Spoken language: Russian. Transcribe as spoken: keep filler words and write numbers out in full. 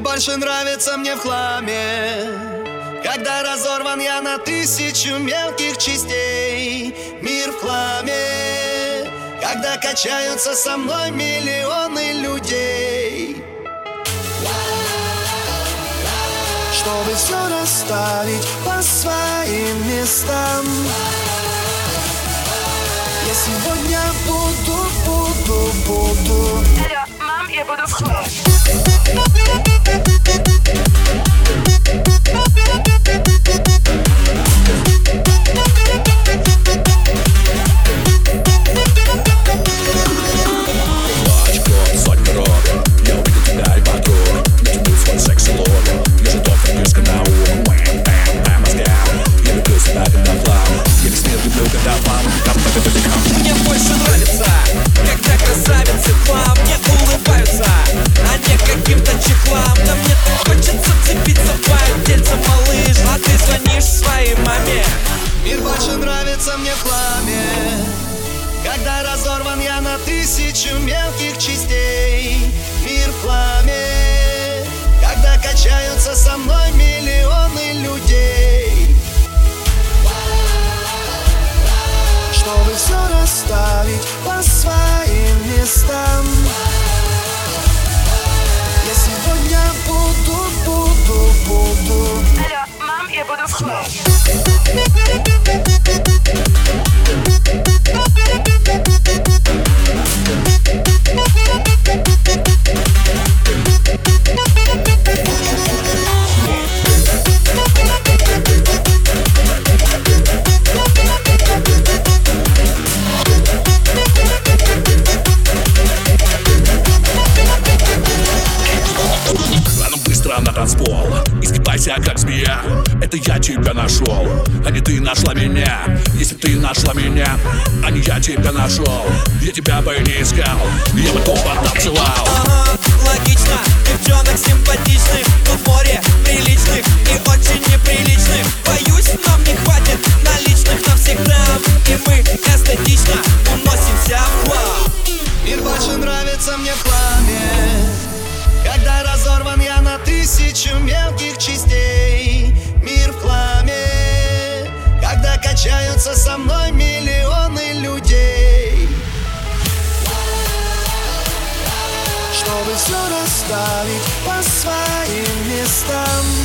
больше нравится мне в хламе, когда разорван я на тысячу мелких частей. Мир в хламе, когда качаются со мной миллионы людей. Чтобы все расставить по своим местам, я сегодня буду, буду, буду. Алло, мам, я буду в хлам. Мне больше нравится, когда красавицы к вам не улыбаются, а не каким-то чехлам. Да мне так хочется цепиться в твое тельце, малыш, а ты звонишь своей маме. Мир больше нравится мне в хламе, когда разорван я на тысячу мелких частей. Мир в хламе, когда качаются со мной миллионы людей. Чтобы все расставить по своим местам, я сегодня буду, буду, буду. Алло, мам, я буду в хлам. На танцпол, изгибайся как змея. Это я тебя нашел, а не ты нашла меня. Если ты нашла меня, а не я тебя нашел, я тебя бы не искал, я бы тупо танцевал. Ага, логично, девчонок симпатичных, тут море приличных и очень неприличных. Боюсь, нам не хватит наличных навсегда, и мы эстетично уносимся в хлам. Мир больше нравится мне в хламе, когда разорван я на тысячу мелких частей. Мир в хламе, когда качаются со мной миллионы людей. Чтобы все расставить по своим местам,